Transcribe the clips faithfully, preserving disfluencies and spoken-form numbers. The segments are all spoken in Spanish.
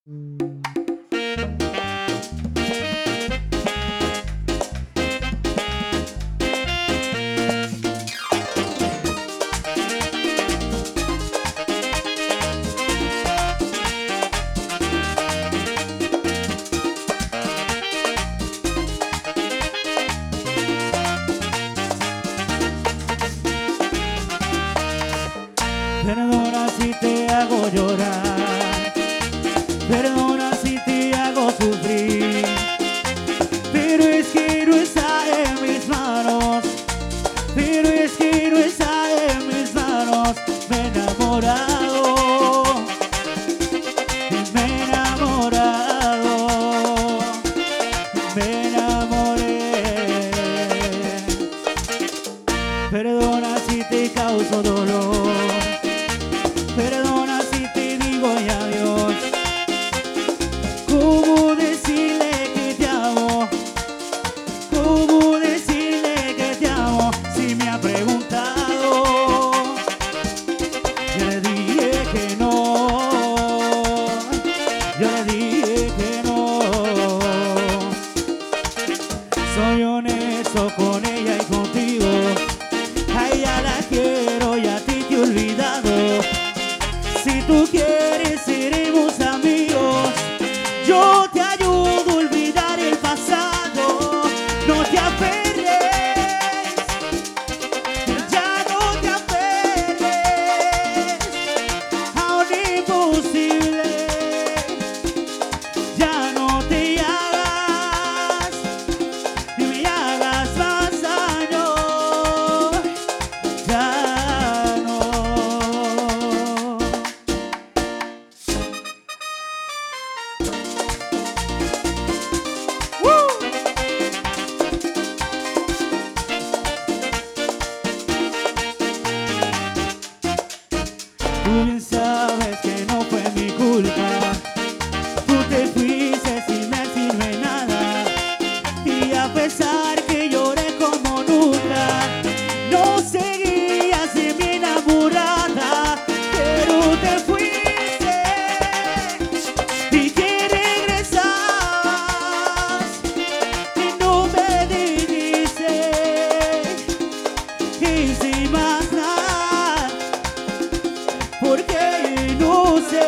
Perdona si te hago llorar, perdona si te hago sufrir, pero es que no está en mis manos, pero es que no está en mis manos. Me he enamorado, me he enamorado, me enamoré. Perdona si te causo dolor, perdona si te digo ya adiós. ¿Cómo decirle que te amo? ¿Cómo decirle que te amo? Si me ha preguntado, yo le dije que no, yo le dije que no. Soy honesto con ella y contigo, a ella la quiero y a ti te he olvidado. Si tú quieres seremos amigos, yo te ayudo a olvidar el pasado. No te aferres, ya no te aferres a un imposible. Ya no te hagas, ni me hagas más daño. Ya no. Tú bien sabes que no fue mi culpa, tú te fuiste sin decirme nada, y a pesar que lloré como nunca, no seguías de mi enamorada, pero te fuiste y que regresabas y no me dijiste, y sin más nada, porque no sé,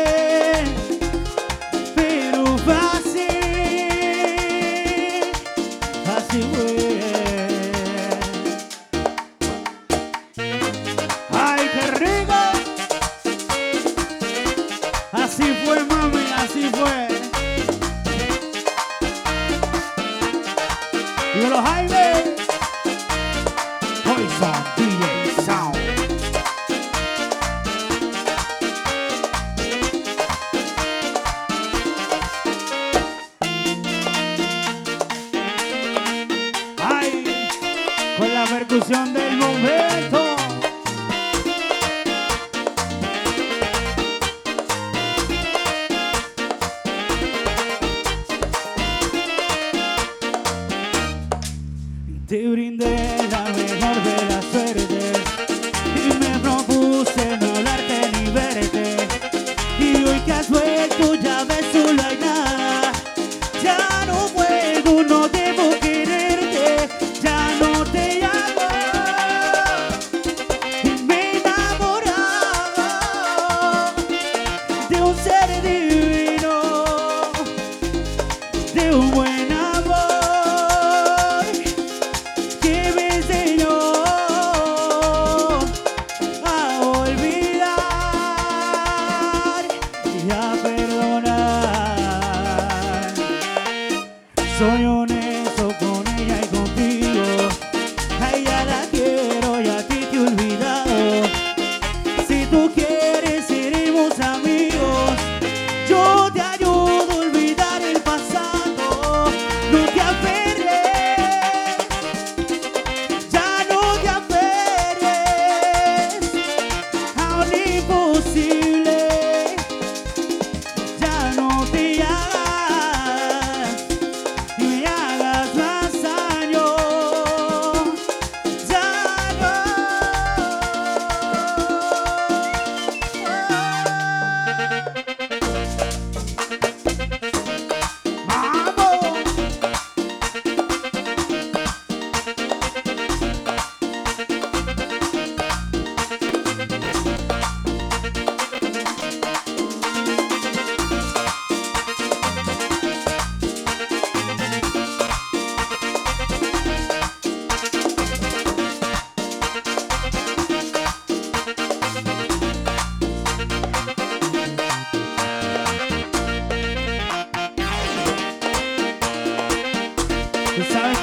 pero fue así, así fue. ¡Ay, qué rico! Así fue, mami, así fue. Dímelo, Jaime. Poison D J Sound. Ay, con la percusión del momento. Te brindé la mejor de las suertes y me propuse no hablarte ni verte, y hoy que has vuelto ya ves solo hay nada. Ya no puedo, no debo quererte, ya no te amo. Y me he enamorado de un ser divino, de un buen amor que me enseñó a olvidar y a perdonar. Soy honesto con ella y contigo, a ella la quiero y a ti te he olvidado. Si tú quieres seremos amigos, yo te ayudo a olvidar el pasado. No te aferres, ya no te aferres a un imposible. Ya no te hagas, ni me hagas Tú sabes